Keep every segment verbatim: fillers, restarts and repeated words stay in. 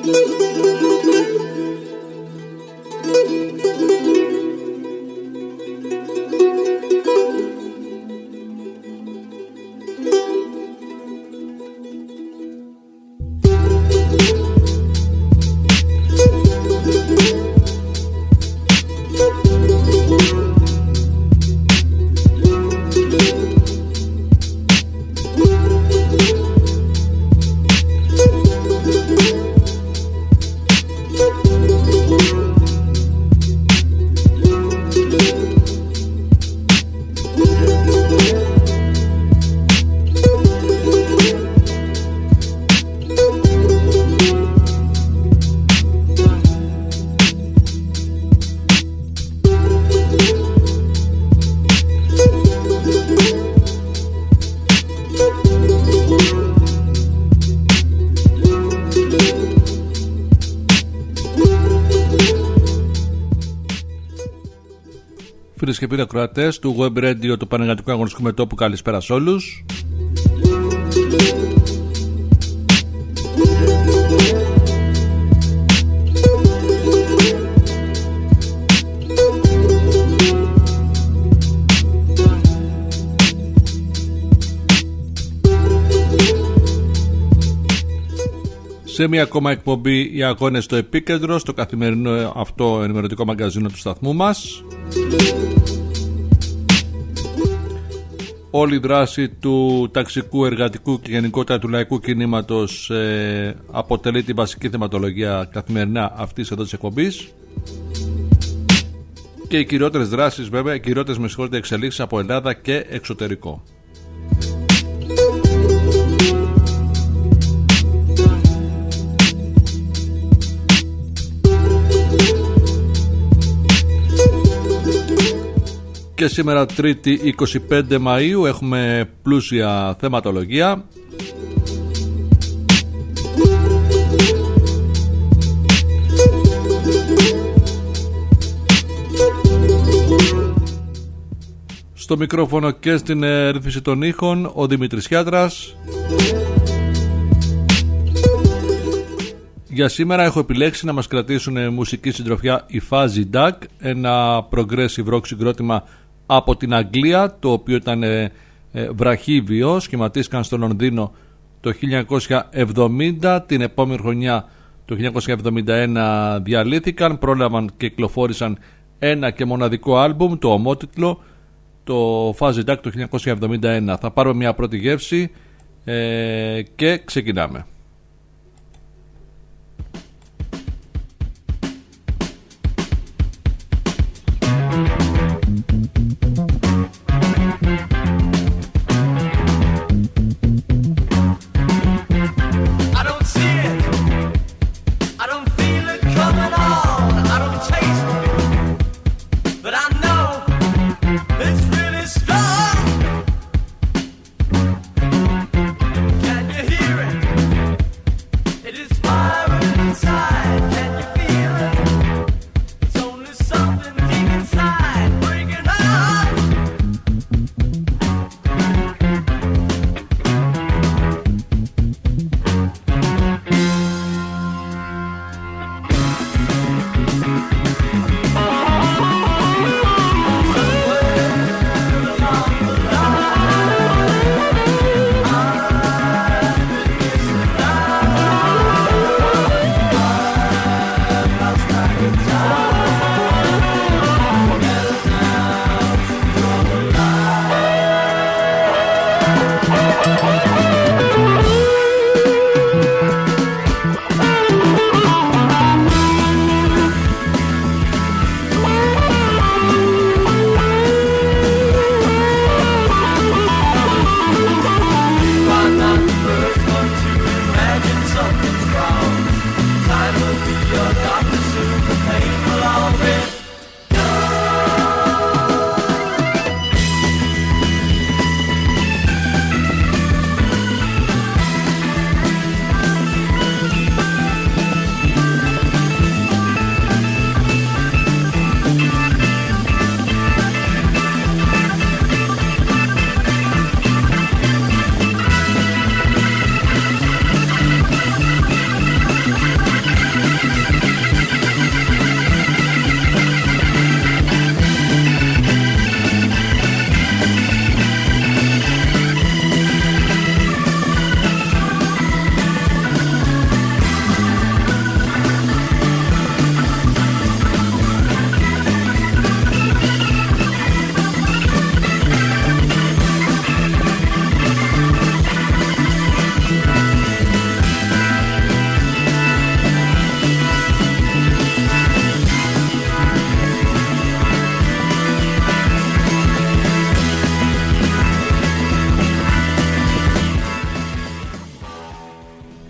Φίλες και φίλοι ακροατές του Web Radio του Πανελλαδικού Αγωνιστικού Μετώπου, καλησπέρα σε όλους. Σε μια ακόμα εκπομπή οι αγώνες στο επίκεντρο, στο καθημερινό αυτό ενημερωτικό μαγκαζίνο του σταθμού μας. Όλη η δράση του ταξικού, εργατικού και γενικότερα του λαϊκού κινήματος ε, αποτελεί τη βασική θεματολογία καθημερινά αυτής εδώ της εκπομπής. Και οι κυριότερες δράσεις, βέβαια, οι κυριότερες με συγχωρείτε εξελίξεις από Ελλάδα και εξωτερικό. Και σήμερα Τρίτη είκοσι πέντε Μαΐου έχουμε πλούσια θεματολογία. Στο μικρόφωνο και στην ρύθμιση των ήχων ο Δημήτρης Χιάτρας. Για σήμερα έχω επιλέξει να μας κρατήσουν μουσική συντροφιά η Fuzzy Duck, ένα progressive rock συγκρότημα από την Αγγλία, το οποίο ήταν ε, ε, βραχύβιο, σχηματίστηκαν στο Λονδίνο το χίλια εννιακόσια εβδομήντα, την επόμενη χρονιά το χίλια εννιακόσια εβδομήντα ένα διαλύθηκαν, πρόλαβαν και κυκλοφόρησαν ένα και μοναδικό άλμπουμ, το ομότιτλο, το Fuzzy Duck το χίλια εννιακόσια εβδομήντα ένα. Θα πάρουμε μια πρώτη γεύση ε, και ξεκινάμε. Can you hear it?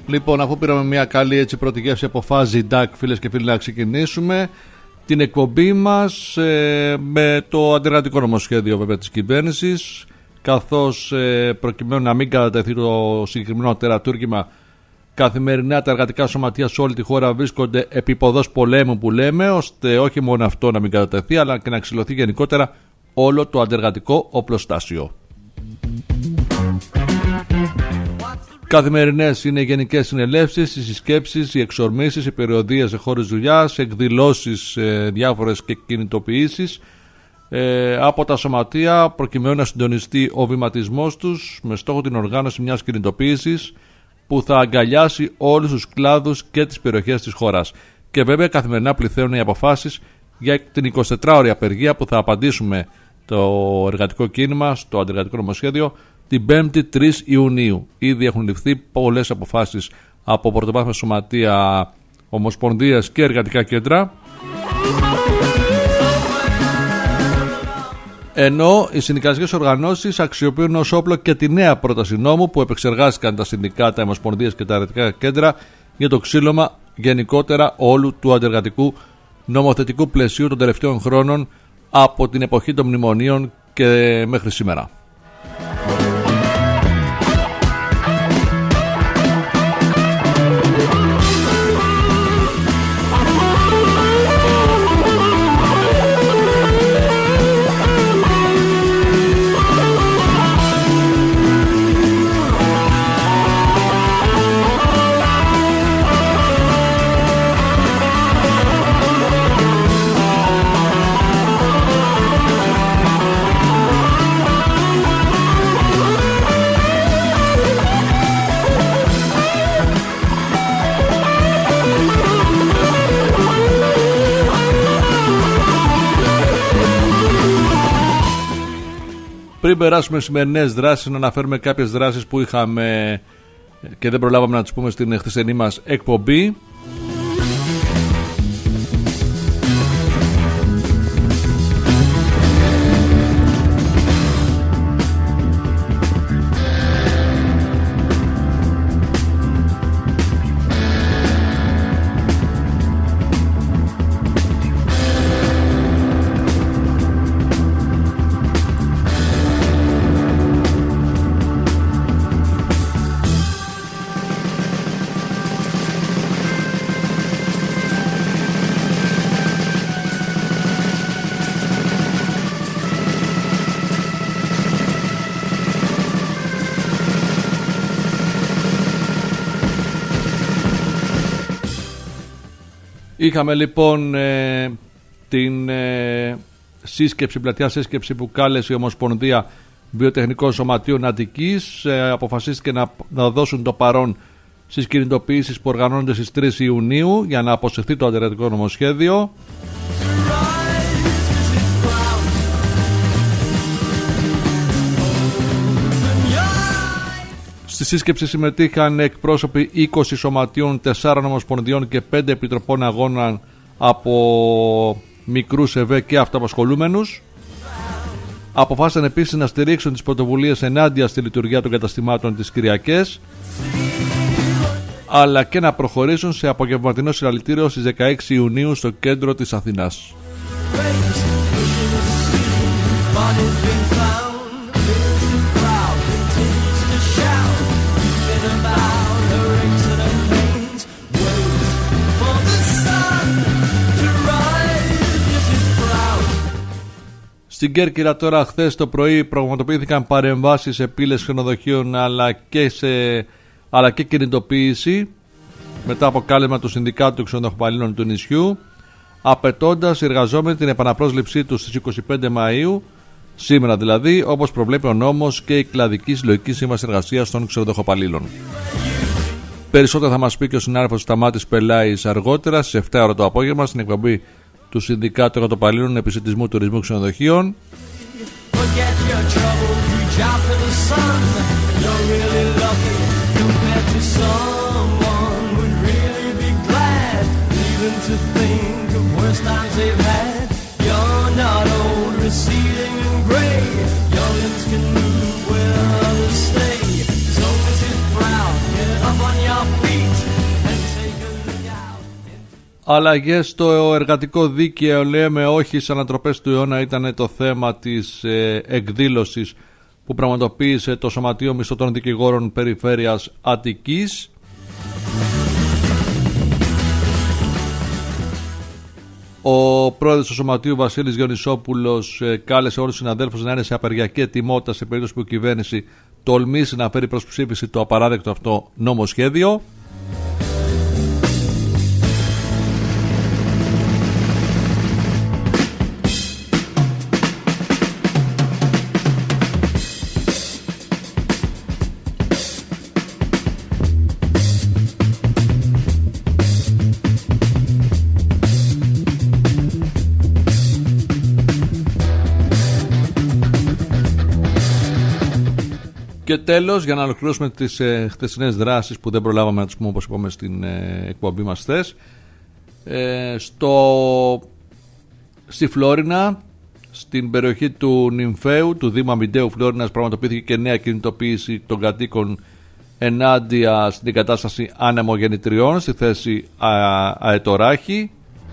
Λοιπόν, αφού πήραμε μια καλή έτσι πρώτη γεύση από φάζι ντακ, φίλες και φίλοι, να ξεκινήσουμε την εκπομπή μας ε, με το αντεργατικό νομοσχέδιο βέβαια της κυβέρνησης, καθώς ε, προκειμένου να μην κατατεθεί το συγκεκριμένο τερατούργημα, καθημερινά τα εργατικά σωματεία σε όλη τη χώρα βρίσκονται επί ποδός πολέμου που λέμε, ώστε όχι μόνο αυτό να μην κατατεθεί, αλλά και να ξυλωθεί γενικότερα όλο το αντεργατικό οπλοστάσιο. Καθημερινές είναι οι γενικές συνελεύσεις, οι συσκέψεις, οι εξορμήσεις, οι περιοδίες σε χώρες δουλειάς, εκδηλώσεις ε, διάφορες και κινητοποιήσεις ε, από τα σωματεία, προκειμένου να συντονιστεί ο βηματισμός τους με στόχο την οργάνωση μιας κινητοποίησης που θα αγκαλιάσει όλους τους κλάδους και τις περιοχές της χώρας. Και βέβαια καθημερινά πληθαίνουν οι αποφάσεις για την εικοσιτετράωρη απεργία που θα απαντήσουμε το εργατικό κίνημα στο αντεργατικό νομοσχέδιο την πέμπτη τρεις Ιουνίου. Ήδη έχουν ληφθεί πολλές αποφάσεις από πρωτοβάθμια σωματεία, ομοσπονδίες και εργατικά κέντρα, ενώ οι συνδικαλιστικές οργανώσεις αξιοποιούν ως όπλο και τη νέα πρόταση νόμου που επεξεργάστηκαν τα συνδικάτα, ομοσπονδίες και τα εργατικά κέντρα για το ξύλωμα γενικότερα όλου του αντεργατικού νομοθετικού πλαισίου των τελευταίων χρόνων από την εποχή των μνημονίων και μέχρι σήμερα. Πριν περάσουμε σημερινές δράσεις, να αναφέρουμε κάποιες δράσεις που είχαμε και δεν προλάβαμε να τις πούμε στην χθεσινή μας εκπομπή. Είχαμε λοιπόν ε, την ε, σύσκεψη, πλατεία σύσκεψη που κάλεσε η Ομοσπονδία Βιοτεχνικών Σωματείων Αττικής. Ε, αποφασίστηκε να, να δώσουν το παρόν στις κινητοποιήσεις που οργανώνονται στις τρεις Ιουνίου για να αποσυρθεί το αντεργατικό νομοσχέδιο. Στη σύσκεψη συμμετείχαν εκπρόσωποι είκοσι σωματείων, τεσσάρων ομοσπονδιών και πέντε επιτροπών αγώνων από μικρούς ΕΒΕ και αυτοαπασχολούμενους. Αποφάσισαν επίσης να στηρίξουν τις πρωτοβουλίες ενάντια στη λειτουργία των καταστημάτων τις Κυριακές, αλλά και να προχωρήσουν σε απογευματινό συλλαλητήριο στις δεκαέξι Ιουνίου στο κέντρο της Αθηνάς. Στην Κέρκυρα τώρα χθες το πρωί πραγματοποιήθηκαν παρεμβάσεις σε πύλες ξενοδοχείων αλλά και, σε, αλλά και κινητοποίηση μετά από κάλεσμα του Συνδικάτου Ξενοδοχοπαλλήλων του νησιού, απαιτώντας οι εργαζόμενοι την επαναπρόσληψή τους στις είκοσι πέντε Μαΐου, σήμερα δηλαδή, όπως προβλέπει ο νόμος και η κλαδική συλλογική σύμβαση εργασίας των ξενοδοχοπαλλήλων. Περισσότερα θα μας πει και ο συνάδελφος Σταμάτης Πελάης αργότερα στις επτά ώρα το απόγευμα στην εκπομπή του Συνδικάτου Εργατοπαλλήλων Επισιτισμού Τουρισμού Ξενοδοχείων. As long as it's proud, get up on your feet. Αλλαγές στο εργατικό δίκαιο, λέμε όχι στις ανατροπές του αιώνα, ήταν το θέμα της ε, εκδήλωσης που πραγματοποίησε το Σωματείο Μισθωτών Δικηγόρων Περιφέρειας Αττικής. Ο πρόεδρος του Σωματείου, Βασίλης Γιονυσόπουλος, ε, κάλεσε όλους τους συναδέλφους να είναι σε απεργιακή ετοιμότητα σε περίπτωση που η κυβέρνηση τολμήσει να φέρει προς ψήφιση το απαράδεκτο αυτό νομοσχέδιο. Και τέλος, για να ολοκληρώσουμε τις ε, χθεσινές δράσεις που δεν προλάβαμε να τις πούμε όπως είπαμε στην ε, εκπομπή μας χθες, ε, στο, στη Φλόρινα, στην περιοχή του Νυμφαίου, του Δήμου Αμυντέου Φλόρινας, πραγματοποιήθηκε και νέα κινητοποίηση των κατοίκων ενάντια στην εγκατάσταση ανεμογεννητριών στη θέση α, Αετοράχη.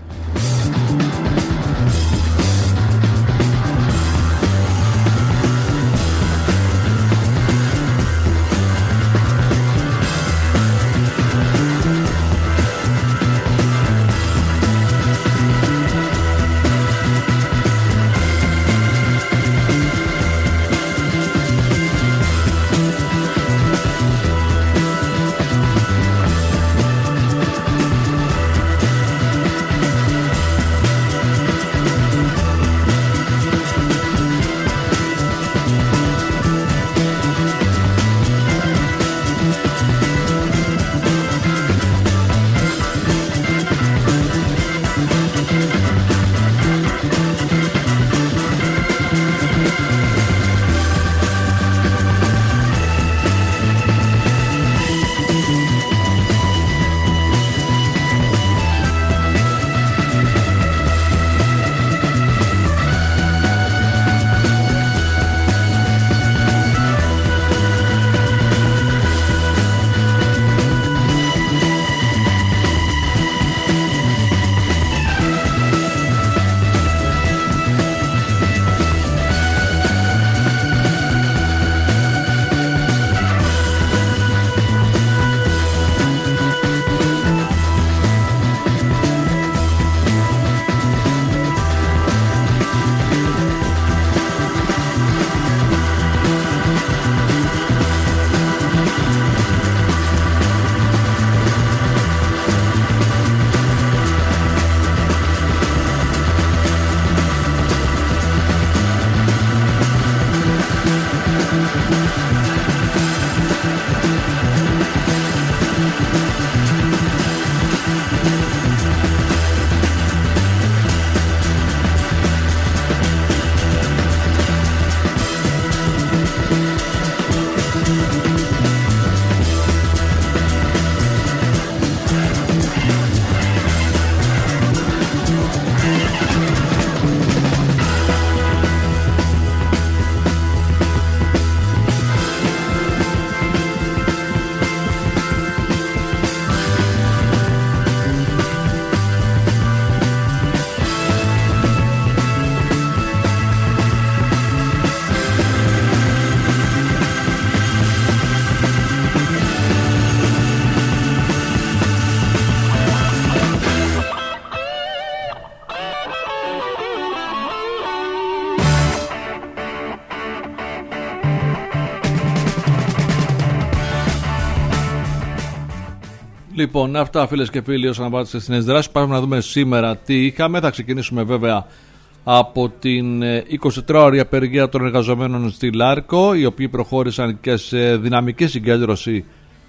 Λοιπόν, αυτά φίλες και φίλοι όσον αφορά τις ευθυνές δράσεις. Πάμε να δούμε σήμερα τι είχαμε. Θα ξεκινήσουμε βέβαια από την εικοσιτετράωρη απεργία των εργαζομένων στη Λάρκο, οι οποίοι προχώρησαν και σε δυναμική συγκέντρωση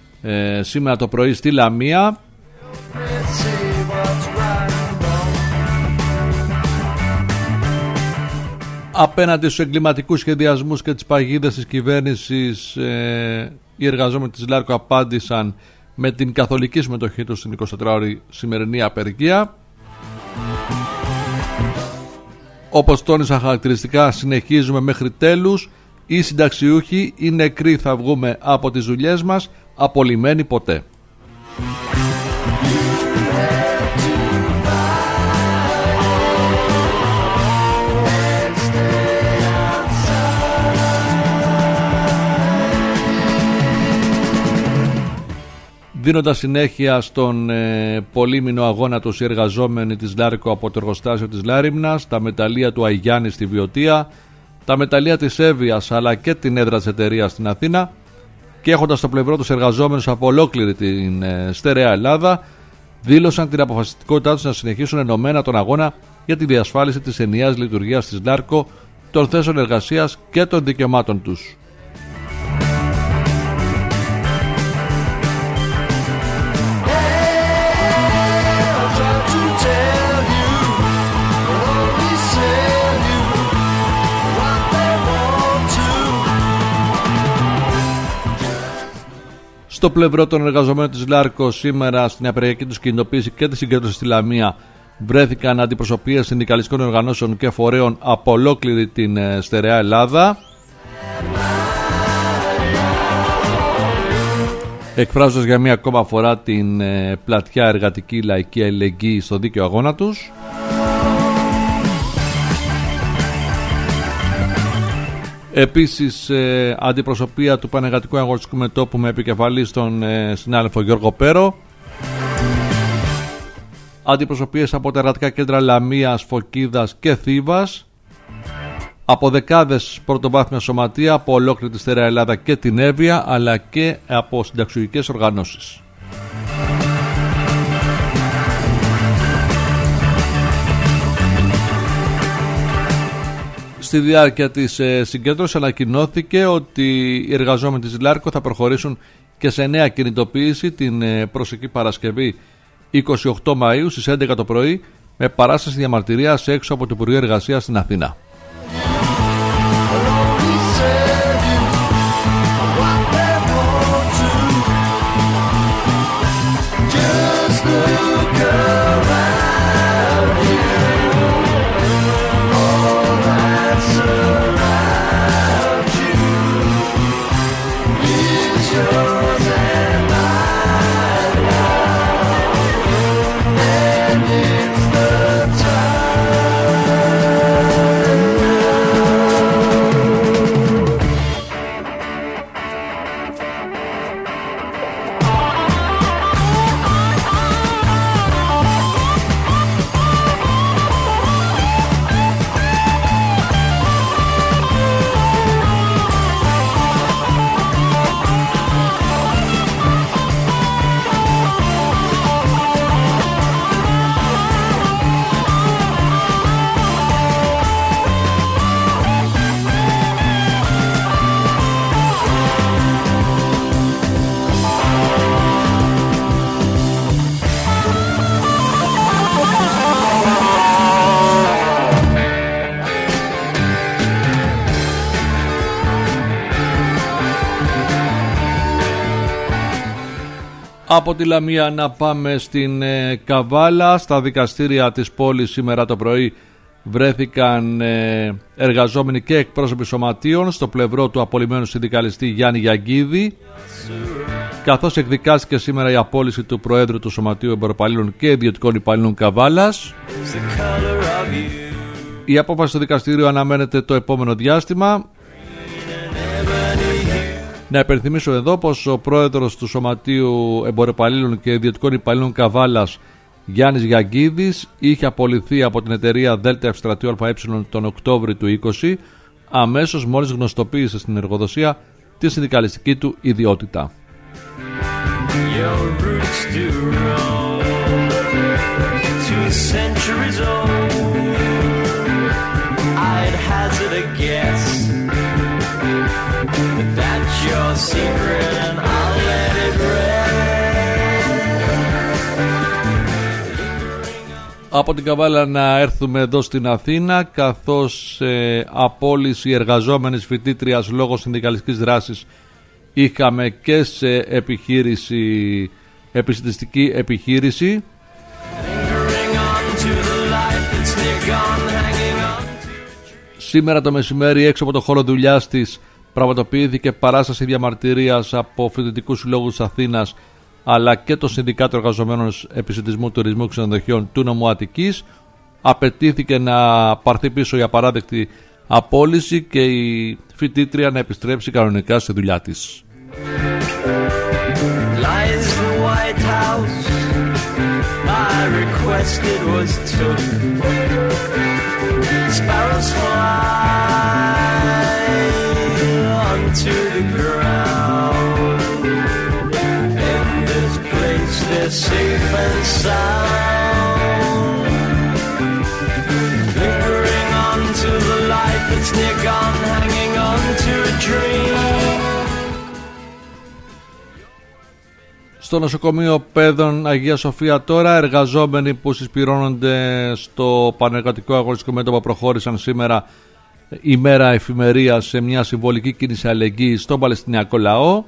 ε, σήμερα το πρωί στη Λαμία. Απέναντι στους εγκληματικούς σχεδιασμούς και τις παγίδες της κυβέρνησης, ε, οι εργαζόμενοι της Λάρκο απάντησαν με την καθολική συμμετοχή τους στην εικοσιτετράωρη σημερινή απεργία. Όπως τόνισα χαρακτηριστικά, συνεχίζουμε μέχρι τέλους. Οι συνταξιούχοι, οι νεκροί θα βγούμε από τις δουλειές μας, απολυμμένοι ποτέ. Δίνοντας συνέχεια στον ε, πολύμηνο αγώνα τους οι εργαζόμενοι της Λάρκο από το εργοστάσιο της Λάριμνας, τα μεταλλεία του Αγιάννη στη Βιωτία, τα μεταλλεία της Εύβοιας αλλά και την έδρα της εταιρείας στην Αθήνα, και έχοντας στο πλευρό τους εργαζόμενους από ολόκληρη την ε, στερεά Ελλάδα, δήλωσαν την αποφασιστικότητά τους να συνεχίσουν ενωμένα τον αγώνα για τη διασφάλιση της ενιαίας λειτουργίας της Λάρκο, των θέσεων εργασίας και των δικαιωμάτων τους. Στο πλευρό των εργαζομένων της Λάρκο, σήμερα στην απεργιακή τους κινητοποίηση και τη συγκέντρωση στη Λαμία, βρέθηκαν αντιπροσωπείες συνδικαλιστικών οργανώσεων και φορέων από ολόκληρη την στερεά Ελλάδα, εκφράζοντας για μία ακόμα φορά την πλατιά εργατική λαϊκή αλληλεγγύη στο δίκαιο αγώνα τους. Επίσης, ε, αντιπροσωπεία του Πανεργατικού Αγωνιστικού Μετώπου με επικεφαλή στον ε, συνάδελφο Γιώργο Πέρο. Αντιπροσωπείες από τα εργατικά κέντρα Λαμίας, Φωκίδας και Θήβας. Από δεκάδες πρωτοβάθμια σωματεία από ολόκληρη τη στερεά Ελλάδα και την Εύβοια, αλλά και από συνταξιουργικές οργανώσεις. Στη διάρκεια της ε, συγκέντρωσης ανακοινώθηκε ότι οι εργαζόμενοι της Λάρκο θα προχωρήσουν και σε νέα κινητοποίηση την ε, προσεχή Παρασκευή είκοσι οκτώ Μαΐου στις έντεκα το πρωί, με παράσταση διαμαρτυρίας έξω από το Υπουργείο Εργασίας στην Αθήνα. Από τη Λαμία να πάμε στην ε, Καβάλα. Στα δικαστήρια της πόλης σήμερα το πρωί βρέθηκαν ε, εργαζόμενοι και εκπρόσωποι σωματείων στο πλευρό του απολυμμένου συνδικαλιστή Γιάννη Γιαγκίδη, καθώς εκδικάστηκε σήμερα η απόλυση του Προέδρου του Σωματείου Εμποροπαλλήλων και Ιδιωτικών Υπαλλήλων Καβάλας. Η απόφαση του δικαστήριου αναμένεται το επόμενο διάστημα. Να υπενθυμίσω εδώ πως ο πρόεδρος του Σωματείου Εμποροπαλλήλων και Ιδιωτικών Υπαλλήλων Καβάλας, Γιάννης Γιαγκίδης, είχε απολυθεί από την εταιρεία Δέλτα Ευστρατείου ΑΕ τον Οκτώβριο του είκοσι, αμέσως μόλις γνωστοποίησε στην εργοδοσία τη συνδικαλιστική του ιδιότητα. Από την Καβάλα να έρθουμε εδώ στην Αθήνα, καθώς ε, απόλυση εργαζόμενης φοιτήτριας λόγω συνδικαλιστικής δράσης είχαμε και σε επιχείρηση, επιστημιστική επιχείρηση. Σήμερα το μεσημέρι έξω από το χώρο δουλειάς της πραγματοποιήθηκε παράσταση διαμαρτυρίας από φοιτητικούς συλλόγους της Αθήνας, αλλά και το Συνδικάτο Εργαζομένων Επισιτισμού, Τουρισμού και Ξενοδοχείων του νομού Αττικής. Απαιτήθηκε να πάρθει πίσω η απαράδεκτη απόλυση και η φοιτήτρια να επιστρέψει κανονικά στη δουλειά της. rest it was took. Sparrows fly onto the ground. In this place they're safe and sound. Lingering on to the light that's near gone, hanging on to a dream. Στο νοσοκομείο Πέδων Αγία Σοφία τώρα, εργαζόμενοι που συσπυρώνονται στο πανεργατικό αγωνιστικό μέτωπο προχώρησαν σήμερα ημέρα εφημερίας σε μια συμβολική κίνηση αλληλεγγύης στον Παλαιστινιακό λαό.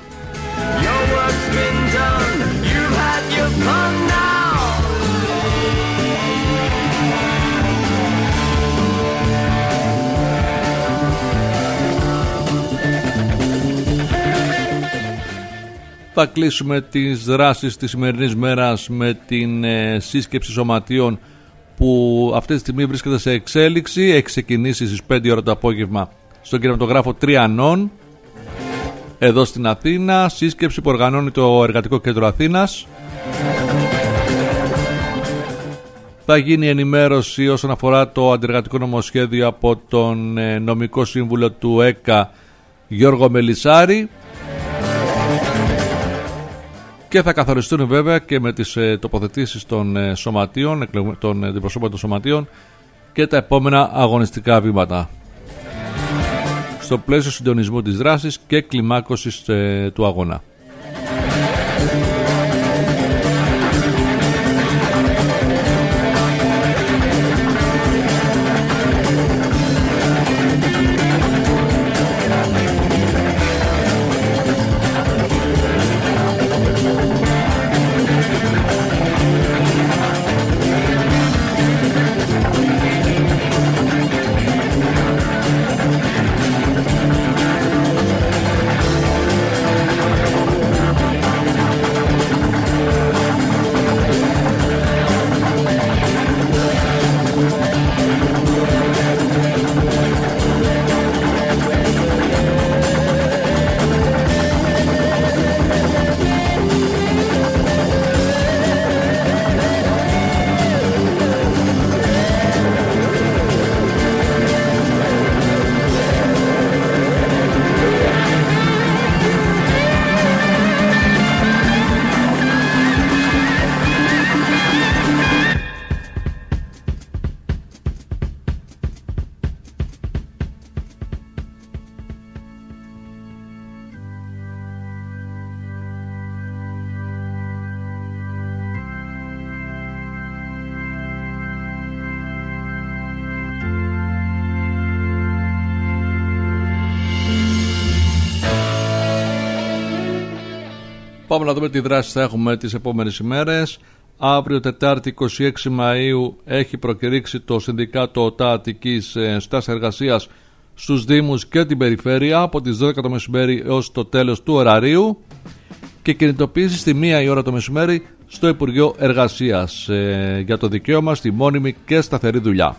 Θα κλείσουμε τις δράσεις της σημερινής μέρας με την ε, σύσκεψη σωματείων που αυτή τη στιγμή βρίσκεται σε εξέλιξη. Έχει ξεκινήσει στις πέντε ώρα το απόγευμα στον κινηματογράφο Τριανών εδώ στην Αθήνα. Σύσκεψη που οργανώνει το Εργατικό Κέντρο Αθήνας. Θα γίνει ενημέρωση όσον αφορά το αντιεργατικό νομοσχέδιο από τον ε, νομικό σύμβουλο του ΕΚΑ Γιώργο Μελισσάρη. Και θα καθοριστούν βέβαια και με τις ε, τοποθετήσεις των ε, σωματείων, των ε, αντιπροσώπων των σωματείων και τα επόμενα αγωνιστικά βήματα. Στο πλαίσιο συντονισμού της δράσης και κλιμάκωσης ε, του αγώνα. Πάμε να δούμε τι δράση θα έχουμε τις επόμενες ημέρες. Αύριο Τετάρτη είκοσι έξι Μαΐου έχει προκηρύξει το Συνδικάτο ΟΤΑ Αττικής στάση εργασίας στους Δήμους και την Περιφέρεια από τις δώδεκα το μεσημέρι έως το τέλος του ωραρίου και κινητοποίηση στη μία η ώρα το μεσημέρι στο Υπουργείο Εργασίας ε, για το δικαίωμα στη μόνιμη και σταθερή δουλειά.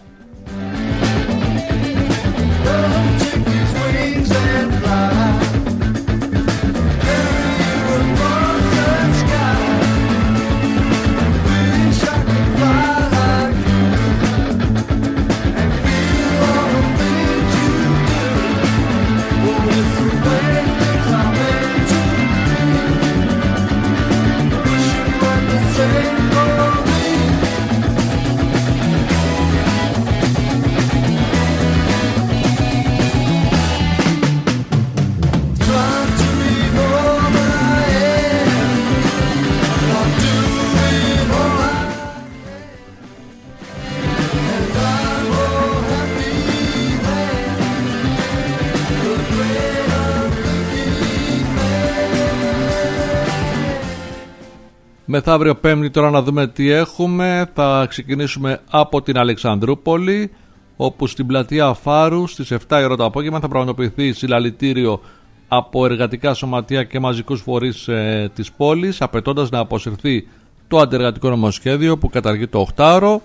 Μεθαύριο Πέμπτη τώρα να δούμε τι έχουμε. Θα ξεκινήσουμε από την Αλεξανδρούπολη, όπου στην πλατεία Φάρου στις επτά η ώρα το απόγευμα θα πραγματοποιηθεί συλλαλητήριο από εργατικά σωματεία και μαζικούς φορείς ε, της πόλης, απαιτώντας να αποσυρθεί το αντιεργατικό νομοσχέδιο που καταργεί το οχτάωρο.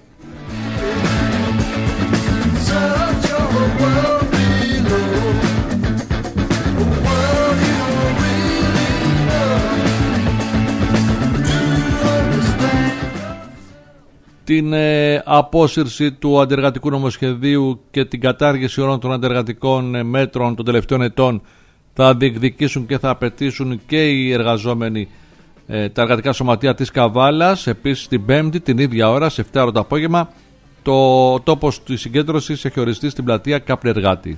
την ε, απόσυρση του αντεργατικού νομοσχεδίου και την κατάργηση όλων των αντεργατικών ε, μέτρων των τελευταίων ετών θα διεκδικήσουν και θα απαιτήσουν και οι εργαζόμενοι ε, τα εργατικά σωματεία της Καβάλας. Επίσης την Πέμπτη την ίδια ώρα σε επτά ώρα το απόγευμα το τόπος της συγκέντρωσης έχει οριστεί στην πλατεία Καπνεργάτη.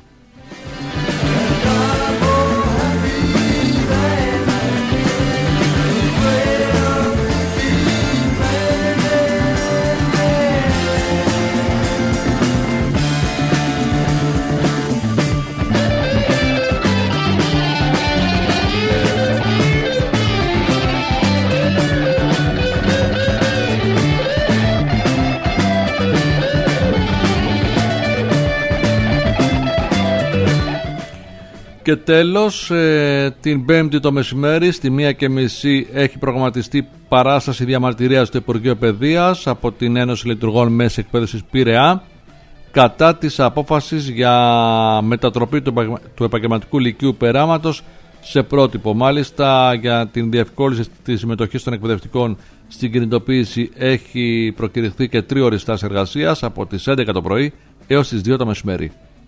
Και τέλος, ε, την Πέμπτη το μεσημέρι στη μία και μισή έχει προγραμματιστεί παράσταση διαμαρτυρίας στο Υπουργείο Παιδείας από την Ένωση Λειτουργών Μέσης Εκπαίδευσης Πειραιά κατά της απόφασης για μετατροπή του επαγγελματικού λυκείου Περάματος σε πρότυπο. Μάλιστα, για την διευκόλυνση της συμμετοχής των εκπαιδευτικών στην κινητοποίηση έχει προκηρυχθεί και τρίωρη στάση εργασίας από τις έντεκα το πρωί έως τις δύο το μεσημέρι.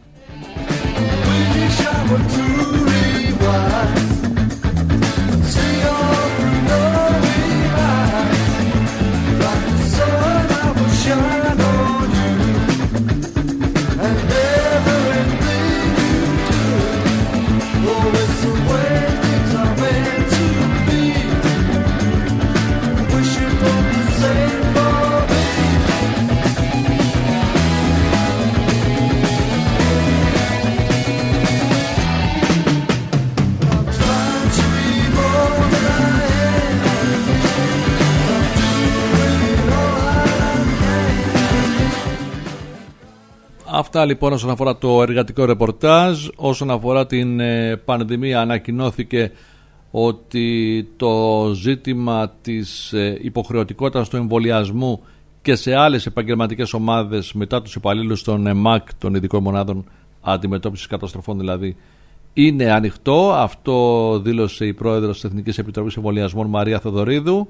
Αυτά λοιπόν όσον αφορά το εργατικό ρεπορτάζ. Όσον αφορά την ε, πανδημία, ανακοινώθηκε ότι το ζήτημα της ε, υποχρεωτικότητας του εμβολιασμού και σε άλλες επαγγελματικές ομάδες μετά τους υπαλλήλους των ΕΜΑΚ, των ειδικών μονάδων αντιμετώπισης καταστροφών δηλαδή, είναι ανοιχτό. Αυτό δήλωσε η πρόεδρος της Εθνικής Επιτροπής Εμβολιασμών Μαρία Θεοδωρίδου.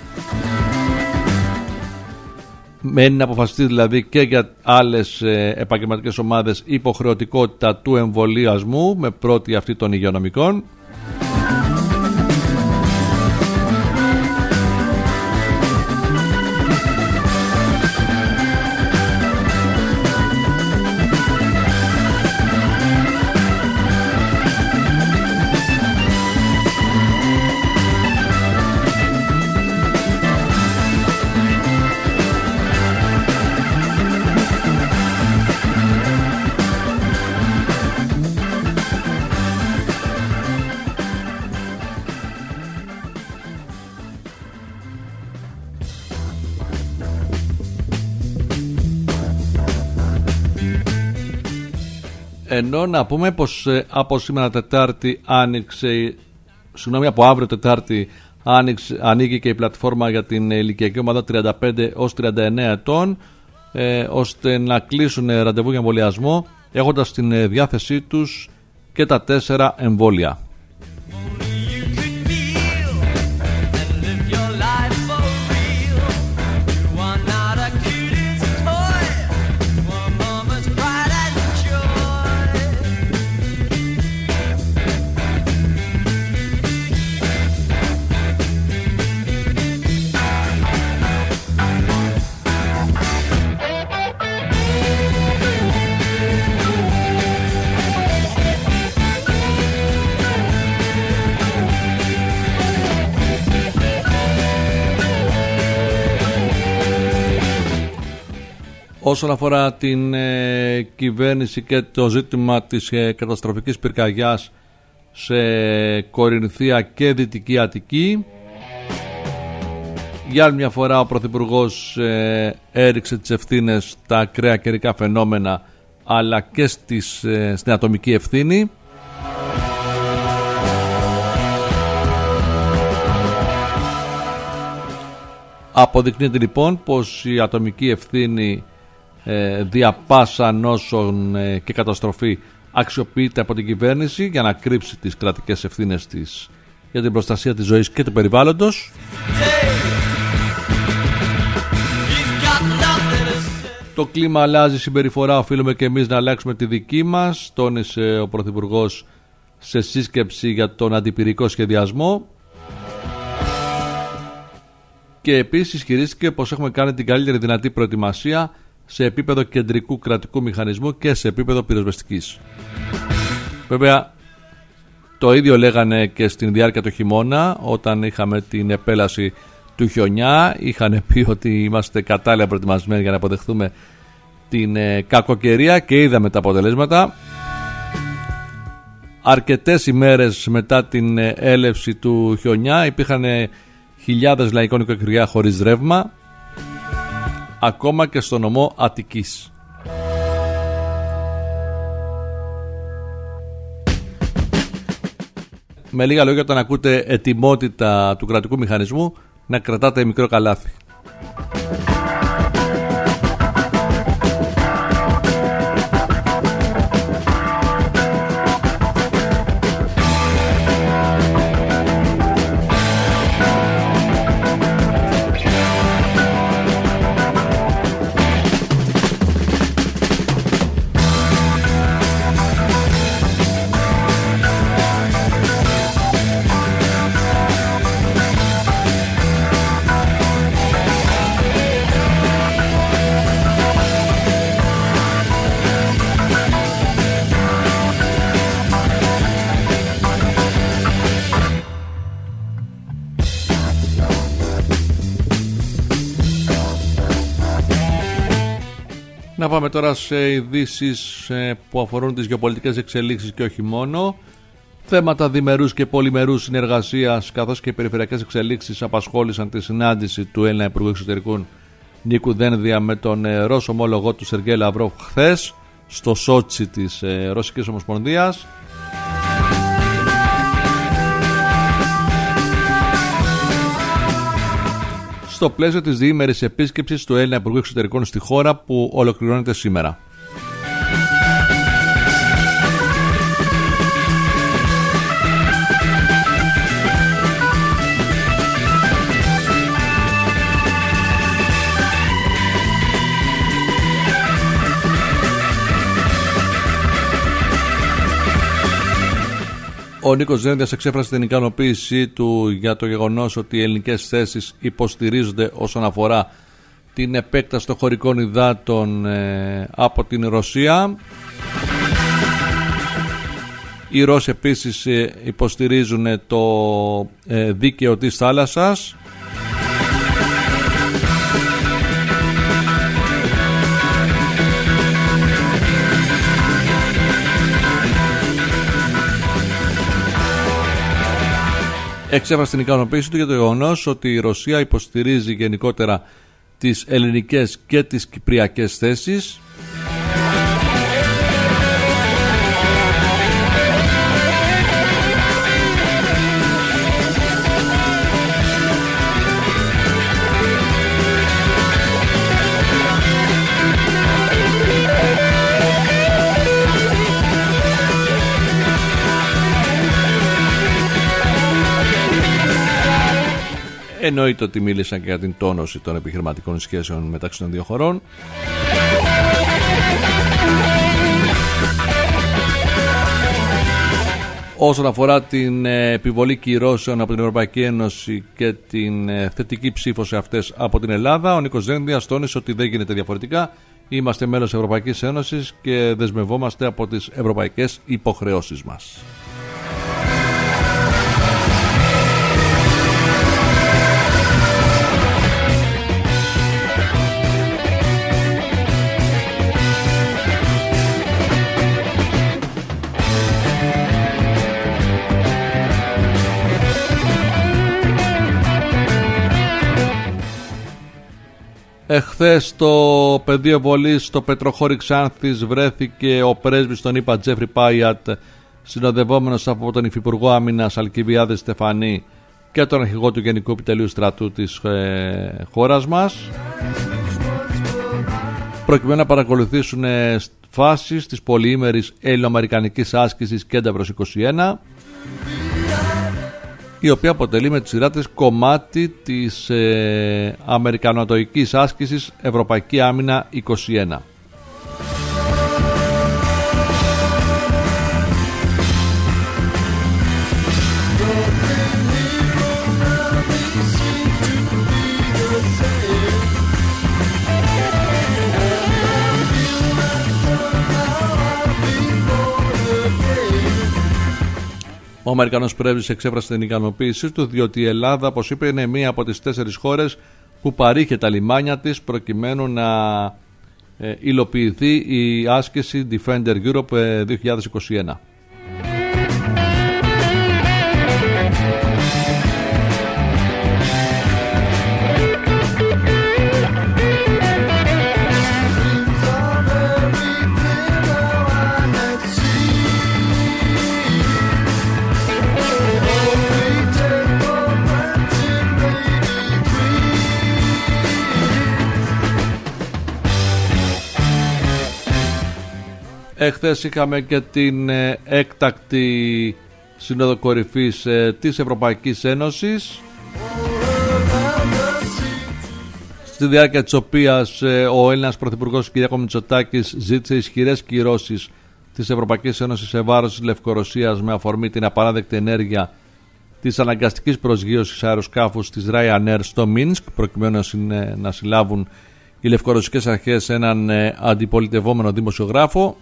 Μένει να αποφασιστεί δηλαδή και για άλλες ε, επαγγελματικές ομάδες υποχρεωτικότητα του εμβολιασμού, με πρώτη αυτή των υγειονομικών. Ενώ να πούμε πως ε, από σήμερα Τετάρτη άνοιξε, συγγνώμη, από αύριο Τετάρτη άνοιξε, ανοίγει και η πλατφόρμα για την ηλικιακή ομάδα τριάντα πέντε έως τριάντα εννέα ετών, ε, ώστε να κλείσουν ραντεβού για εμβολιασμό έχοντας στην ε, διάθεσή τους και τα τέσσερα εμβόλια. Όσον αφορά την ε, κυβέρνηση και το ζήτημα της ε, καταστροφικής πυρκαγιάς σε Κορινθία και Δυτική Αττική, για άλλη μια φορά ο Πρωθυπουργός ε, έριξε τις ευθύνες στα ακραία καιρικά φαινόμενα αλλά και στις, ε, στην ατομική ευθύνη. Αποδεικνύεται λοιπόν πως η ατομική ευθύνη ε, δια πάσα νόσων ε, και καταστροφή αξιοποιείται από την κυβέρνηση για να κρύψει τις κρατικές ευθύνες της για την προστασία της ζωής και του περιβάλλοντος. Hey, Το κλίμα αλλάζει, συμπεριφορά οφείλουμε και εμείς να αλλάξουμε τη δική μας, τόνισε ο Πρωθυπουργός σε σύσκεψη για τον αντιπυρικό σχεδιασμό. Και επίσης ισχυρίστηκε πως έχουμε κάνει την καλύτερη δυνατή προετοιμασία σε επίπεδο κεντρικού κρατικού μηχανισμού και σε επίπεδο πυροσβεστικής. Βέβαια, το ίδιο λέγανε και στην διάρκεια του χειμώνα, όταν είχαμε την επέλαση του χιονιά. Είχαν πει ότι είμαστε κατάλληλα προετοιμασμένοι για να αποδεχθούμε την ε, κακοκαιρία και είδαμε τα αποτελέσματα. Αρκετές ημέρες μετά την ε, έλευση του χιονιά υπήρχαν ε, χιλιάδες λαϊκών οικοκυριά χωρίς ρεύμα, ακόμα και στο νομό Αττικής. Με λίγα λόγια, όταν ακούτε ετοιμότητα του κρατικού μηχανισμού, να κρατάτε μικρό καλάθι. Να πάμε τώρα σε ειδήσεις που αφορούν τις γεωπολιτικές εξελίξεις και όχι μόνο. Θέματα διμερούς και πολυμερούς συνεργασίας καθώς και περιφερειακές εξελίξεις απασχόλησαν τη συνάντηση του Έλληνα Υπουργού Εξωτερικών Νίκου Δένδια με τον Ρώσο ομόλογό του Σεργέη Λαυρόβ χθες στο Σότσι της Ρωσικής Ομοσπονδίας. Στο πλαίσιο της διήμερης επίσκεψης του Έλληνα Υπουργού Εξωτερικών στη χώρα που ολοκληρώνεται σήμερα. Ο Νίκος Δένδιας εξέφρασε την ικανοποίησή του για το γεγονός ότι οι ελληνικές θέσεις υποστηρίζονται όσον αφορά την επέκταση των χωρικών υδάτων ε, από την Ρωσία. Οι Ρώσοι επίσης ε, υποστηρίζουν το ε, δίκαιο της θάλασσας. Εξέφρασε την ικανοποίηση του για το γεγονός ότι η Ρωσία υποστηρίζει γενικότερα τις ελληνικές και τις κυπριακές θέσεις. Εννοείται ότι μίλησαν και για την τόνωση των επιχειρηματικών σχέσεων μεταξύ των δύο χωρών. Όσον αφορά την επιβολή κυρώσεων από την Ευρωπαϊκή Ένωση και την θετική ψήφο σε αυτές από την Ελλάδα, ο Νίκος Δένδιας τόνισε ότι δεν γίνεται διαφορετικά. Είμαστε μέλος της Ευρωπαϊκής Ένωσης και δεσμευόμαστε από τις ευρωπαϊκές υποχρεώσεις μας. Εχθές στο πεδίο βολής στο Πετροχώρι Ξάνθης βρέθηκε ο πρέσβης των ΗΠΑ Τζέφρι Πάιατ, συνοδευόμενος από τον Υφυπουργό Άμυνας Αλκιβιάδη Στεφανή και τον αρχηγό του Γενικού Επιτελείου Στρατού της ε, χώρας μας, προκειμένου να παρακολουθήσουν φάσεις της πολυήμερης ελληνοαμερικανικής άσκησης Κένταβρος είκοσι ένα. η οποία αποτελεί με τη σειρά της κομμάτι της ε, αμερικανοτοικής άσκησης Ευρωπαϊκή Άμυνα είκοσι ένα. Ο Αμερικανός πρέσβης εξέφρασε την ικανοποίησή του, διότι η Ελλάδα, όπως είπε, είναι μία από τις τέσσερις χώρες που παρήχε τα λιμάνια της προκειμένου να ε, υλοποιηθεί η άσκηση Defender Europe ε, δύο χιλιάδες είκοσι ένα. Εχθές είχαμε και την ε, έκτακτη Σύνοδο Κορυφής ε, της Ευρωπαϊκής Ένωσης, στη διάρκεια της οποίας ε, ο Έλληνας Πρωθυπουργός κ. Μητσοτάκης ζήτησε ισχυρές κυρώσεις της Ευρωπαϊκής Ένωσης σε βάρος της Λευκορωσίας με αφορμή την απαράδεκτη ενέργεια της αναγκαστικής προσγείωσης αεροσκάφους της Ryanair στο Μίνσκ, προκειμένου να συλλάβουν οι λευκορωσικές αρχές έναν ε, αντιπολιτευόμενο δημοσιογράφο.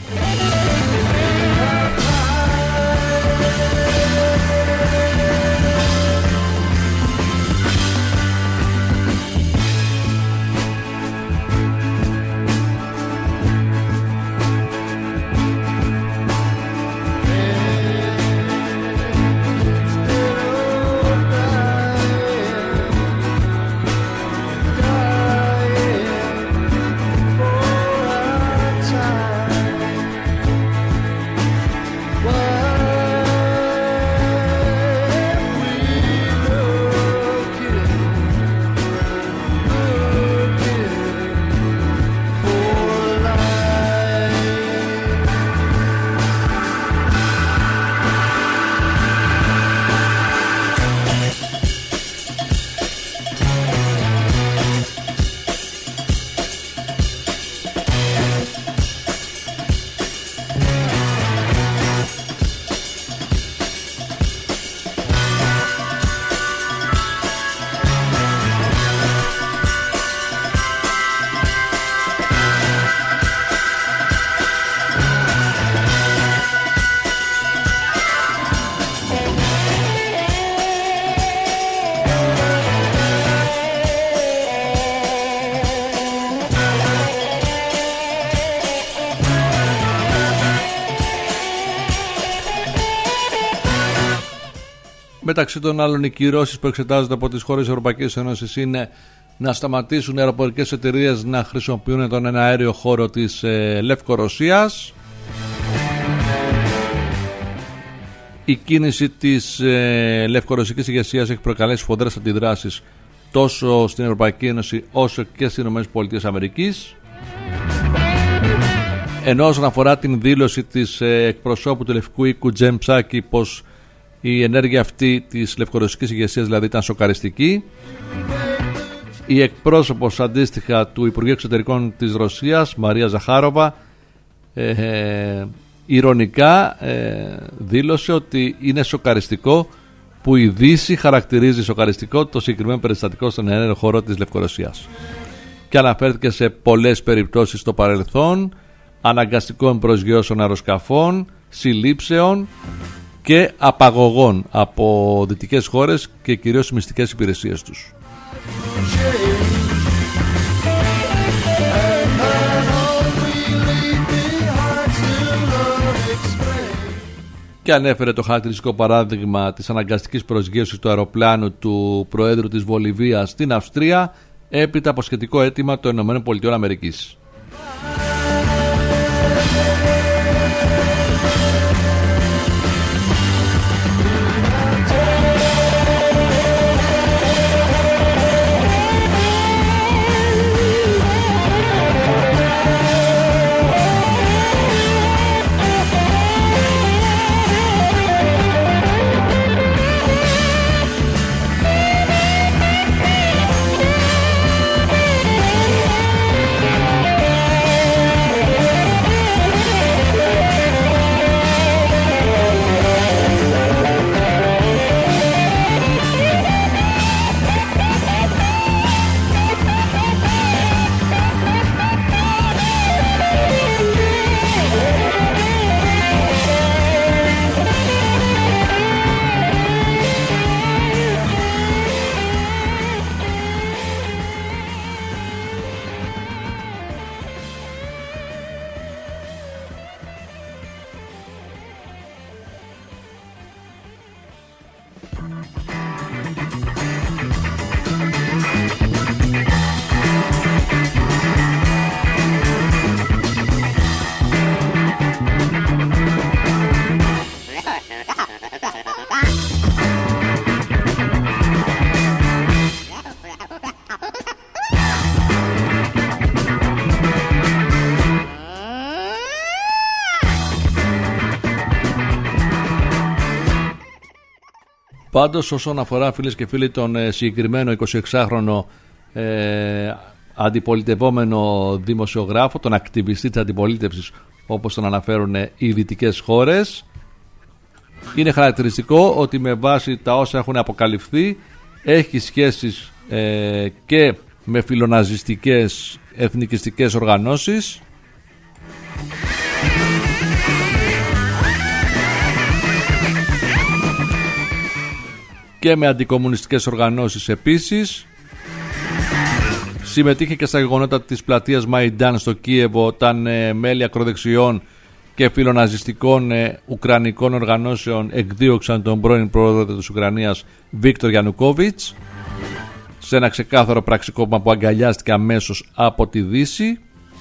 Μεταξύ των άλλων, οι κυρώσεις που εξετάζονται από τις χώρες της Ευρωπαϊκής Ένωσης είναι να σταματήσουν οι αεροπορικές εταιρείες να χρησιμοποιούν τον εναέριο χώρο της ε, Λευκορωσίας. Η κίνηση της ε, λευκορωσικής ηγεσίας έχει προκαλέσει φοδρές αντιδράσεις τόσο στην Ευρωπαϊκή Ένωση όσο και στις ΗΠΑ. Ενώ όσον αφορά την δήλωση της ε, εκπροσώπου του Λευκού Οίκου Τζεν Ψάκη πως η ενέργεια αυτή της λευκορωσικής ηγεσίας δηλαδή ήταν σοκαριστική, η εκπρόσωπος αντίστοιχα του Υπουργείου Εξωτερικών της Ρωσίας, Μαρία Ζαχάροβα, ε, ε, ηρωνικά ε, δήλωσε ότι είναι σοκαριστικό που η Δύση χαρακτηρίζει σοκαριστικό το συγκεκριμένο περιστατικό στον ενέργειο χώρο της Λευκορωσίας. Και αναφέρθηκε σε πολλές περιπτώσεις στο παρελθόν αναγκαστικών προσγειώσεων αεροσκαφών, συλλήψεων και απαγωγών από δυτικές χώρες και κυρίως μυστικές υπηρεσίες τους. Και ανέφερε το χαρακτηριστικό παράδειγμα της αναγκαστικής προσγείωσης του αεροπλάνου του Προέδρου της Βολιβίας στην Αυστρία έπειτα από σχετικό αίτημα των ΗΠΑ. Πάντως όσον αφορά, φίλες και φίλοι, τον ε, συγκεκριμένο εικοσιεξάχρονο ε, αντιπολιτευόμενο δημοσιογράφο, τον ακτιβιστή της αντιπολίτευσης όπως τον αναφέρουν οι δυτικές χώρες, είναι χαρακτηριστικό ότι με βάση τα όσα έχουν αποκαλυφθεί έχει σχέσεις ε, και με φιλοναζιστικές εθνικιστικές οργανώσεις και με αντικομμουνιστικές οργανώσεις επίσης. Συμμετείχε και στα γεγονότα της πλατείας Μαϊντάν στο Κίεβο, όταν ε, μέλη ακροδεξιών και φιλοναζιστικών ε, ουκρανικών οργανώσεων εκδίωξαν τον πρώην πρόεδρο της Ουκρανίας Βίκτορ Γιαννουκόβιτς, σε ένα ξεκάθαρο πραξικόπημα που αγκαλιάστηκε αμέσως από τη Δύση.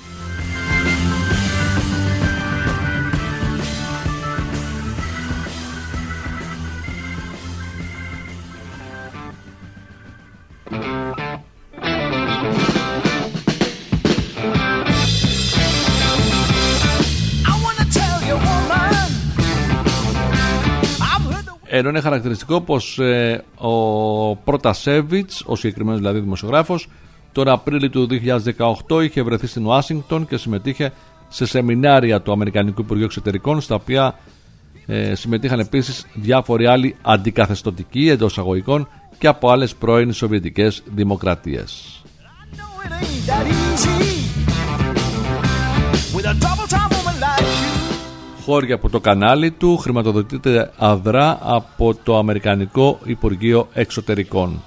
Ενώ είναι χαρακτηριστικό πως ε, ο Προτασέβιτς, ο συγκεκριμένος δηλαδή δημοσιογράφος, τον Απρίλιο του δύο χιλιάδες δεκαοκτώ είχε βρεθεί στην Ουάσιγκτον και συμμετείχε σε σεμινάρια του Αμερικανικού Υπουργείου Εξωτερικών, στα οποία ε, συμμετείχαν επίσης διάφοροι άλλοι αντικαθεστωτικοί εντός αγωγικών και από άλλες πρώην Σοβιετικές δημοκρατίες. Χώρια από το κανάλι του, χρηματοδοτείται αδρά από το Αμερικανικό Υπουργείο Εξωτερικών.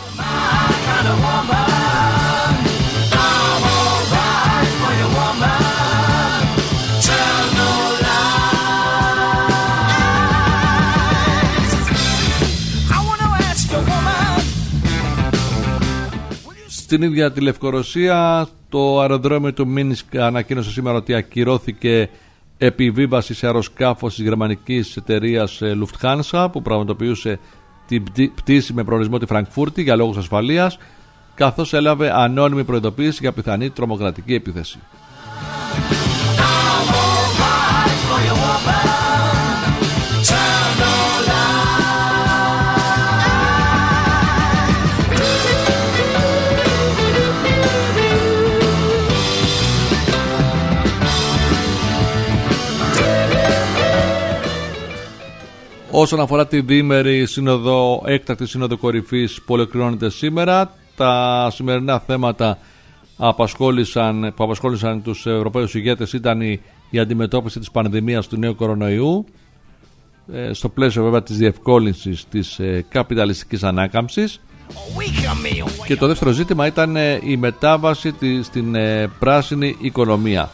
Στην ίδια τη Λευκορωσία, το αεροδρόμιο του Μίνσκ ανακοίνωσε σήμερα ότι ακυρώθηκε επιβίβαση σε αεροσκάφο της γερμανικής εταιρείας Lufthansa, που πραγματοποιούσε την πτήση με προορισμό τη Φραγκφούρτη για λόγους ασφαλείας, καθώς έλαβε ανώνυμη προειδοποίηση για πιθανή τρομοκρατική επίθεση. Όσον αφορά τη διήμερη σύνοδο, έκτακτη σύνοδο κορυφής που ολοκληρώνεται σήμερα, τα σημερινά θέματα απασχόλησαν, που απασχόλησαν τους Ευρωπαίους ηγέτες ήταν η, η αντιμετώπιση της πανδημίας του νέου κορονοϊού, ε, στο πλαίσιο βέβαια της διευκόλυνσης της ε, καπιταλιστικής ανάκαμψης, και το δεύτερο ζήτημα ήταν ε, η μετάβαση τη, στην ε, πράσινη οικονομία.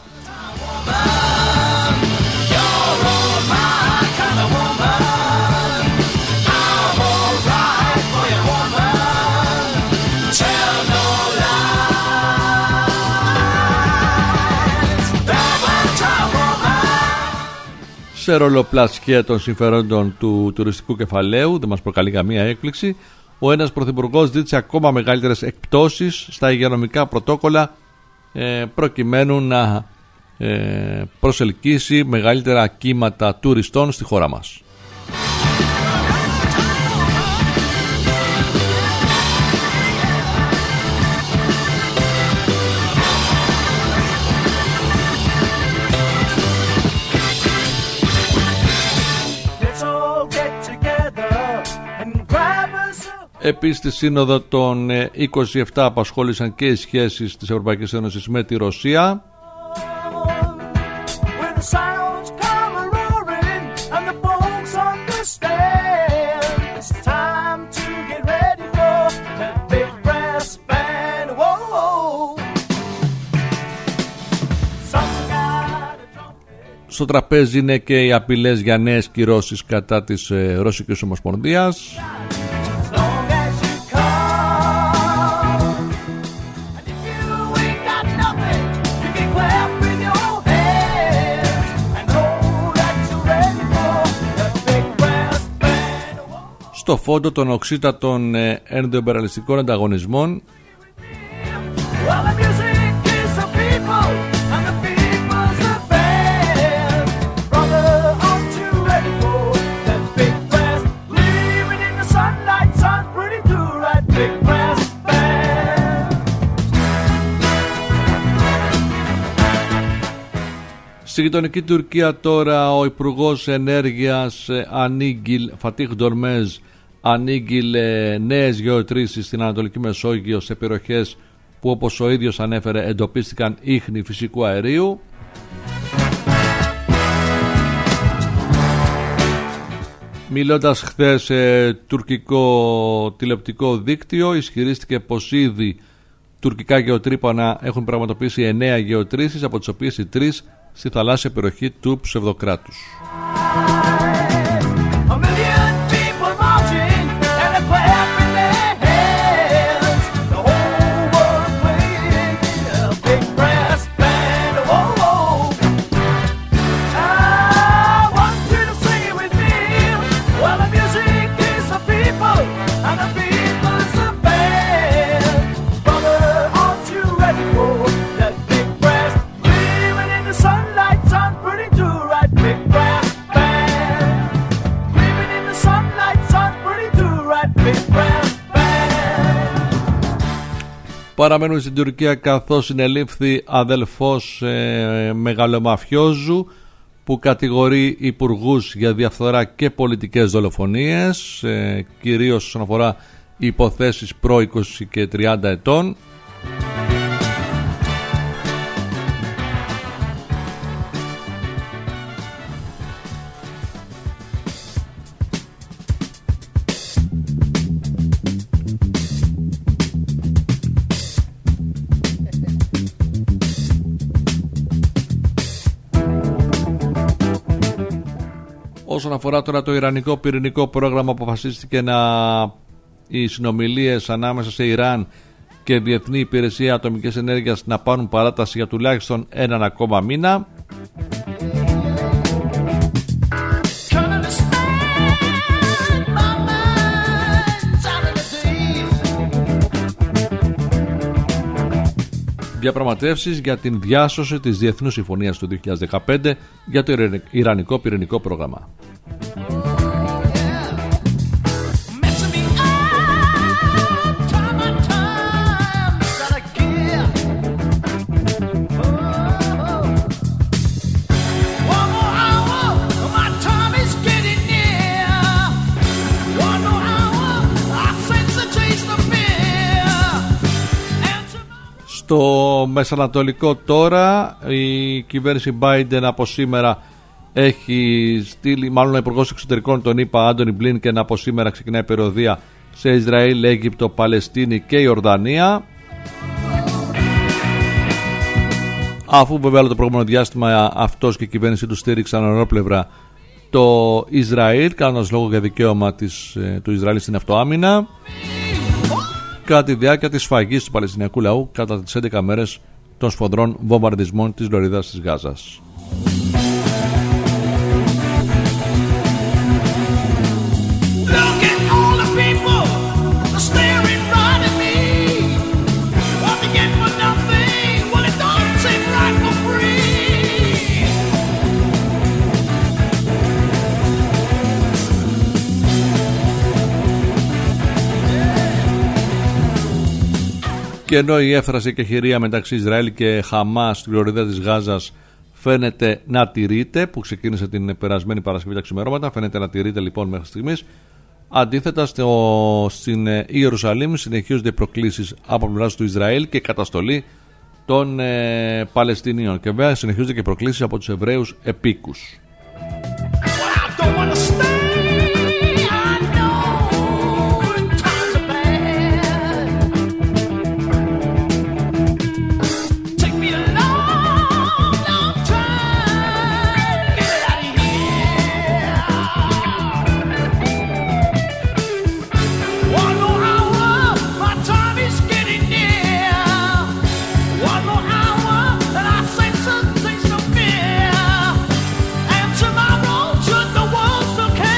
Σε ρολοπλασιά των συμφερόντων του τουριστικού κεφαλαίου, δεν μας προκαλεί καμία έκπληξη, ο ένας πρωθυπουργός ζήτησε ακόμα μεγαλύτερες εκπτώσεις στα υγειονομικά πρωτόκολλα, ε, προκειμένου να ε, προσελκύσει μεγαλύτερα κύματα τουριστών στη χώρα μας. Επίσης, στη σύνοδο των είκοσι επτά απασχόλησαν και οι σχέσεις της Ευρωπαϊκής Ένωσης με τη Ρωσία. Στο τραπέζι είναι και οι απειλές για νέες κυρώσεις κατά της ε, Ρωσικής Ομοσπονδίας. Στο φόντο των οξύτατων ε, ενδοεμπεραλιστικών ανταγωνισμών, Στη γειτονική Τουρκία τώρα ο Υπουργός Ενέργειας Ανίγγιλ Φατίχ Ντορμέζ ανήγγειλε νέες γεωτρήσεις στην Ανατολική Μεσόγειο σε περιοχές που, όπως ο ίδιος ανέφερε, εντοπίστηκαν ίχνη φυσικού αερίου. Μιλώντας χθες σε τουρκικό τηλεοπτικό δίκτυο, ισχυρίστηκε πως ήδη τουρκικά γεωτρύπανα έχουν πραγματοποιήσει εννέα γεωτρήσεις, από τις οποίες οι τρεις στη θαλάσσια περιοχή του ψευδοκράτους. Παραμένουν στην Τουρκία, καθώς συνελήφθη αδελφός ε, μεγαλομαφιόζου που κατηγορεί υπουργούς για διαφθορά και πολιτικές δολοφονίες, ε, κυρίως όσον αφορά υποθέσεις προ είκοσι και τριάντα ετών. Όσον αφορά τώρα το ιρανικό πυρηνικό πρόγραμμα, αποφασίστηκε να οι συνομιλίες ανάμεσα σε Ιράν και Διεθνή Υπηρεσία Ατομικής Ενέργειας να πάρουν παράταση για τουλάχιστον έναν ακόμα μήνα. Διαπραγματεύσεις για την διάσωση της Διεθνούς Συμφωνίας του δύο χιλιάδες δεκαπέντε για το Ιρανικό πυρηνικό πρόγραμμα. Στο Μεσανατολικό τώρα η κυβέρνηση Biden από σήμερα έχει στείλει, μάλλον ο Υπουργός Εξωτερικών τον είπα, Άντονι Μπλίνκεν, από σήμερα ξεκινάει περιοδεία σε Ισραήλ, Αίγυπτο, Παλαιστίνη και Ιορδανία, αφού βέβαια όλο το προηγούμενο διάστημα αυτός και η κυβέρνηση του στήριξαν ορόπλευρα το Ισραήλ, κάνοντας λόγο για δικαίωμα της, του Ισραήλ στην αυτοάμυνα, κατά τη διάρκεια της σφαγής του Παλαιστινιακού λαού κατά τις έντεκα μέρες των σφοδρών βομβαρδισμών της Λωρίδας της Γάζας. Και ενώ η έφραση και χειρία μεταξύ Ισραήλ και Χαμάς στην Λωρίδα της Γάζας φαίνεται να τηρείται, που ξεκίνησε την περασμένη Παρασκευή τα ξημερώματα, φαίνεται να τηρείται λοιπόν μέχρι στιγμής, αντίθετα στο, στην Ιερουσαλήμ συνεχίζονται οι προκλήσεις από πλευράς του Ισραήλ και καταστολή των ε, Παλαιστινίων, και βέβαια συνεχίζονται και προκλήσεις από τους Εβραίους επίκους. Tomorrow, should the world still care?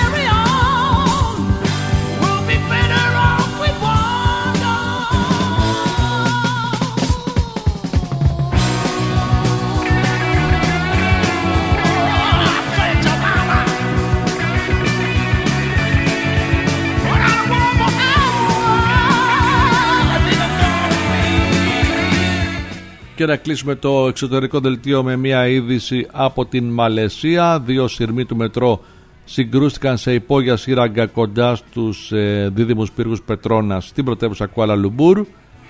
Και να κλείσουμε το εξωτερικό δελτίο με μια είδηση από την Μαλαισία. Δύο σειρμοί του μετρό συγκρούστηκαν σε υπόγεια σύραγγα κοντά στους ε, δίδυμους πύργους Πετρώνας στην πρωτεύουσα Κουάλα Λουμπούρ.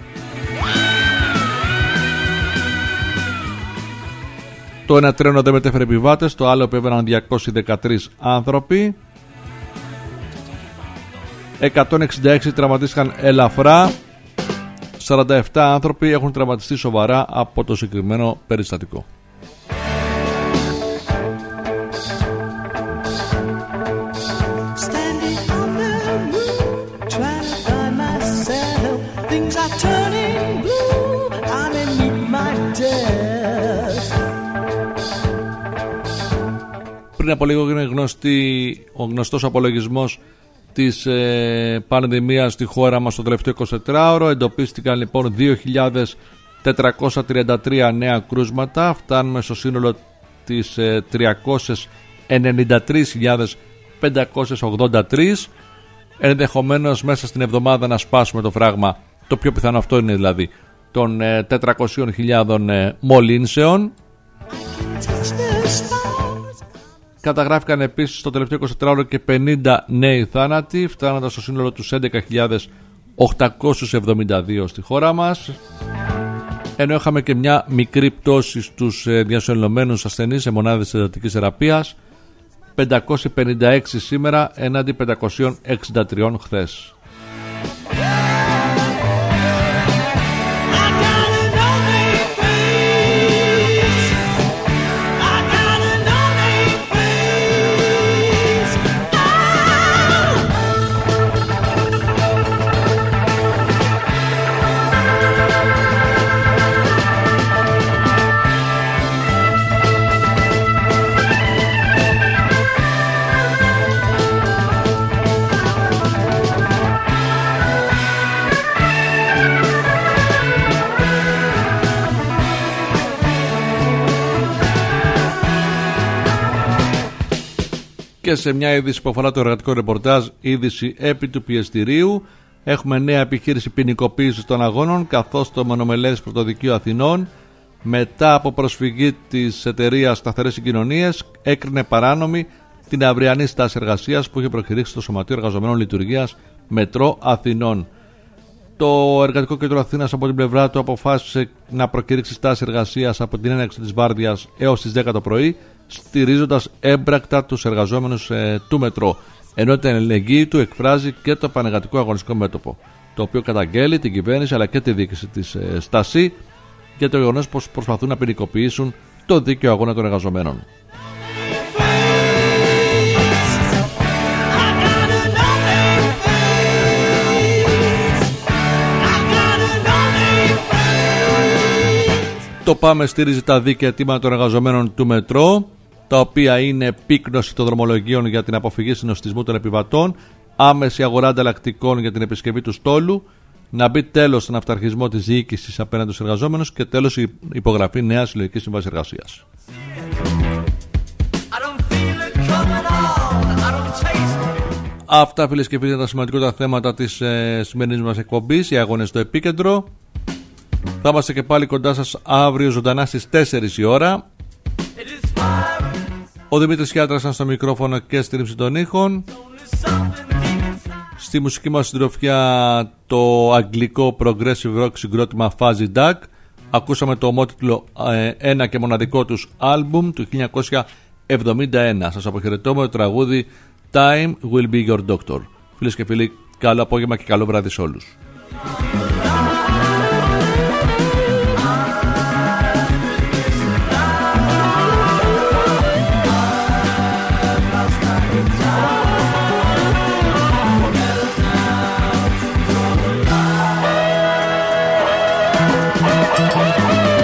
Το ένα τρένο δεν μετέφερε επιβάτες, το άλλο επέβαιναν διακόσιοι δεκατρείς άνθρωποι. εκατόν εξήντα έξι τραυματίστηκαν ελαφρά. σαράντα επτά άνθρωποι έχουν τραυματιστεί σοβαρά από το συγκεκριμένο περιστατικό. Πριν από λίγο είναι γνωστή, ο γνωστός απολογισμός της ε, πανδημίας στη χώρα μας το τελευταίο εικοσιτετράωρο. Εντοπίστηκαν λοιπόν δύο χιλιάδες τετρακόσια τριάντα τρία νέα κρούσματα. Φτάνουμε στο σύνολο της ε, τριακόσιες ενενήντα τρεις χιλιάδες πεντακόσιες ογδόντα τρία. Ενδεχομένως μέσα στην εβδομάδα να σπάσουμε το φράγμα. Το πιο πιθανό αυτό είναι δηλαδή των ε, τετρακόσιες χιλιάδες ε, μολύνσεων. Καταγράφηκαν επίσης στο τελευταίο εικοσιτετράωρο και πενήντα νέοι θάνατοι, φτάνοντας στο σύνολο τους έντεκα χιλιάδες οκτακόσιους εβδομήντα δύο στη χώρα μας. Ενώ είχαμε και μια μικρή πτώση στους διασωληνωμένους ασθενείς σε μονάδες εντατικής θεραπείας, πεντακόσιοι πενήντα έξι σήμερα έναντι πεντακόσιοι εξήντα τρία χθες. Και σε μια είδηση που αφορά το εργατικό ρεπορτάζ, είδηση επί του πιεστηρίου, έχουμε νέα επιχείρηση ποινικοποίησης των αγώνων, καθώς το μονομελές πρωτοδικείο Αθηνών, μετά από προσφυγή της εταιρείας Σταθερές Συγκοινωνίες, έκρινε παράνομη την αυριανή στάση εργασίας που είχε προκηρύξει το Σωματείο Εργαζομένων Λειτουργίας Μετρό Αθηνών. Το Εργατικό Κέντρο Αθήνας από την πλευρά του αποφάσισε να προκηρύξει στάση εργασίας από την έναρξη της βάρδιας έως τις δέκα το πρωί, στηρίζοντας έμπρακτα τους εργαζόμενους ε, του Μετρό, ενώ την αλληλεγγύη του εκφράζει και το Πανεργατικό Αγωνιστικό Μέτωπο, το οποίο καταγγέλει την κυβέρνηση αλλά και τη διοίκηση της ε, Στασί για το γεγονός πως προσπαθούν να ποινικοποιήσουν το δίκαιο αγώνα των εργαζομένων. Το ΠΑΜΕ στηρίζει τα δίκαια αιτήματα των εργαζομένων του Μετρό, τα οποία είναι πύκνωση των δρομολογίων για την αποφυγή συνοστισμού των επιβατών, άμεση αγορά ανταλλακτικών για την επισκευή του στόλου, να μπει τέλος στον αυταρχισμό της διοίκησης απέναντι στους εργαζόμενους και τέλος η υπογραφή νέας συλλογικής συμβάσης εργασίας. Αυτά, φίλες και φίλοι, είναι τα σημαντικότερα θέματα της ε, σημερινής μας εκπομπής, οι αγώνες στο επίκεντρο. Θα είμαστε και πάλι κοντά σας αύριο ζωντανά στις τέσσερις η ώρα. Ο Δημήτρης Χιάτρας ήταν στο μικρόφωνο και στη ρύψη των ήχων. Στη μουσική μας συντροφιά το αγγλικό progressive rock συγκρότημα Fuzzy Duck. Ακούσαμε το ομότιτλο ε, ένα και μοναδικό τους άλμπουμ του χίλια εννιακόσια εβδομήντα ένα. Σας αποχαιρετώ με το τραγούδι Time Will Be Your Doctor. Φίλες και φίλοι, καλό απόγευμα και καλό βράδυ σε όλους. We'll be right back.